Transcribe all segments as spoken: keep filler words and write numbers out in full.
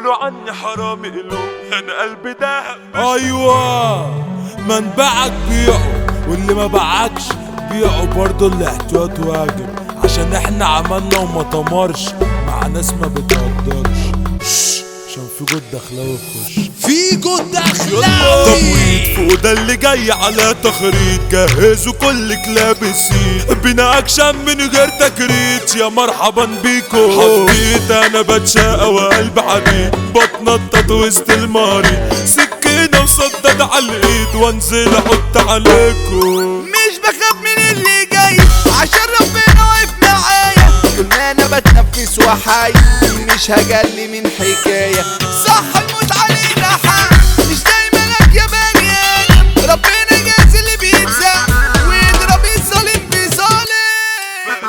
بيقولوا عني حرامي قلوب، انا قلبي دهب. ايوه منبعك بيعه واللي ما باعكش بيعه برضه، الاحتياط واجب عشان احنا عملنا وما تمرش مع ناس ما بتقدرش. عشان في جود دخلاوي يخش في جود دخلاوي تمويل فوق ده اللي جاي على تخريط، جهزوا كل كلابسين بينا اكشن من غير تكريت. يا مرحبا بيكو حبيت انا بتشاقى وقلب حديد، بتنطط وسط الماري سكينة وصدد على الايد وانزل احط عليكو. مش بخاف من اللي جاي عشان ربنا واقف معايا، طول ما انا بتنفس وحي مش هجلي من حكايه. صح الموت علينا حق، مش دايما لك يا بني ادم، ربنا جاز اللي بيتزق ويضرب الظالم بظالم.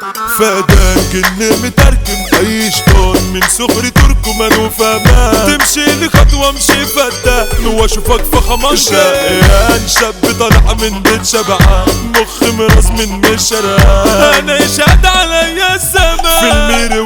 فدان جن متركم اي شطان من صغري تركو منو فامان، تمشي لي خطوه امشي فتان واشوفك فخمان شقيان. شاب طالع من بيت شبعان مخ مراس من مش شرقان، انا يشهد عليا الزمان في المير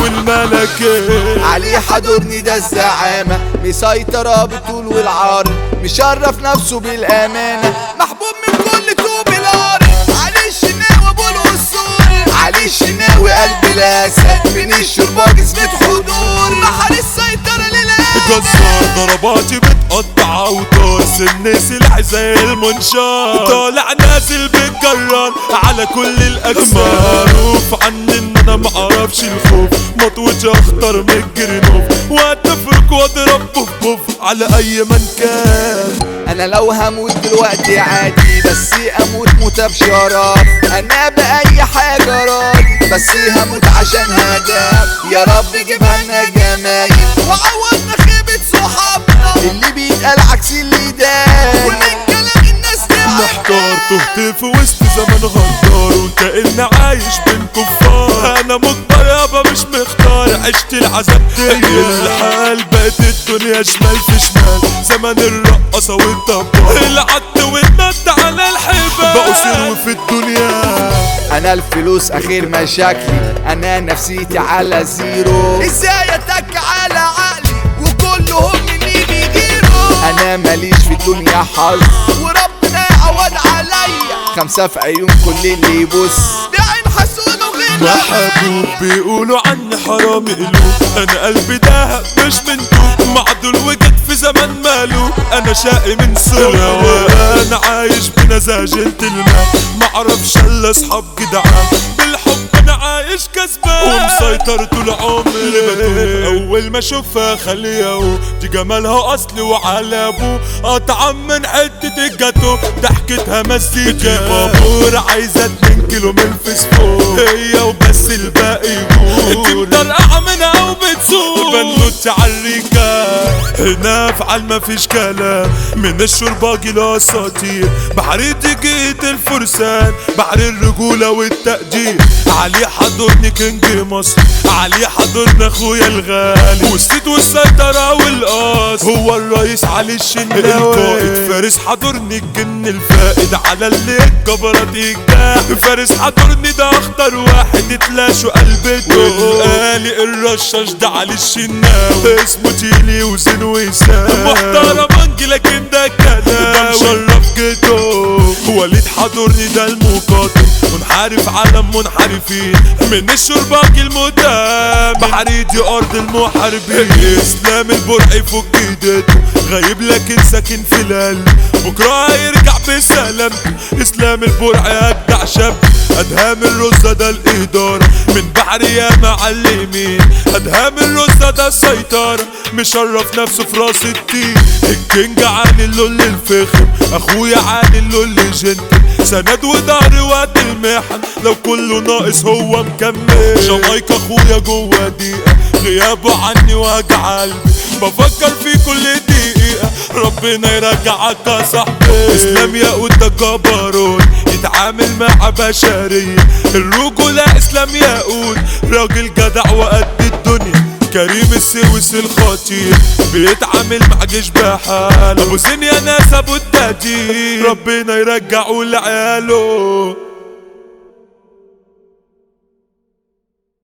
والملكه. علي حضرني ده الزعامه مسيطره بالطول والعار، مشرف نفسه بالامانه محبوب من كل طوب الارض. علي الشناوي ابو الاسطول، علي الشناوي قلب الاسد من الشرباج اسمه حضور، محل السيطره للاسد. جزار ضرباتي بتقطع اوتار، سن سلاح زي المنشار، طالع نازل بالجرار على كل الاجمال. معروف عني ان انا معرفش الخوف، مطوتي اخطر من الجرنوف واتفرك واضرب بوف بوف على اي من كان. انا لو هموت دلوقتي عادي بس اموت موتة بشرف، انا باي حاجه راضي بس هموت عشان هدف. يا رب جيبها لنا جمايل وعوضنا خيبه صحابنا اللي بيتقال عكس اللي داير، ومن كلام الناس محتار تهت في وسط زمن غدار وكأني عايش بين كفار. انا مجبر يابا مش مختار، عشت العذاب دي الحال، بقت الدنيا شمال في شمال، زمن الرقصة والطبال، العد والند على الحبال بقوا سرو في الدنيا. انا الفلوس اخير مشاكلي، انا نفسيتي على زيرو، ازاي اتك على عقلي وكلهم مني بيجيروا. انا ماليش في الدنيا حظ وربنا يعوض عليا، خمسة في عيون كل اللي يبص بعين حسود وغنى. محبوب بيقولوا عني حرامي قلوب، انا قلبي دهب مش من توب، معدول وجد في زمن ماله، انا شقي من صغري انا عايش بنزاج التلمام، معرفش الا اصحاب جدعان، بالحب انا عايش كسبان ومسيطر طول عمري. اول ما اشوفها خليها دي جمالها اصلي وعلى ابوه، قطعا من حته الجاتو ضحكتها مزيكا، بابور عايزه اتنين كيلو من الفسفور، هي وبس الباقي يقول انت مطرقعه منها وبتسوق بنوتي عالريكه. هنا فعل مفيش كلام من الشرباجي لاساطير، بحريتي جيت الفرسان بحر الرجوله والتقدير. علي حضرني كينج مصر، علي حضرنا اخويا الغالي، والصيت والسيطره والقاص هو الرئيس علي الشناوي. القائد فارس حضرني الجن الفائد على اللي الجبرات يجاه، فارس حضرني ده اخطر واحد اتلاشوا قلبته، والقالي الرشاش ده علي الشناوي اسمه تيلي وزين وسام، محترم انجي لكن ده كده ده مشرف جيته. وليد حضرني ده المقاتل منحرف عالم منحرفين، من الشرباج المتام بحريتي ارض المحاربين. اسلام البرعي فوق ايدته غايب لكن ساكن في القلب، بكره هيرجع بسلام. اسلام البرعي اجدع شاب، ادهام الرزة ده الادارة من بحر يا معلمين، ادهام الرزة ده السيطرة مشرف نفسه في راس التين. الكينج عاني اللول الفخم، اخويا عاني اللول جنتل، سند وضهري وقت المحن لو كله ناقص هو مكمل. جامايكا اخويا جوا دقيقة غيابه عني وجع قلبي، بفكر في كل دقيقة ربنا يرجعك يا صاحبي. اسلام ياقوت ده جبروت يتعامل مع بشرية، الرجولة اسلام ياقوت راجل جدع وقد الدنيا. كريم السويس الخطير بيتعامل مع جيش بحاله، ابو زين يا ناس ابو التقدير ربنا يرجعه لعياله.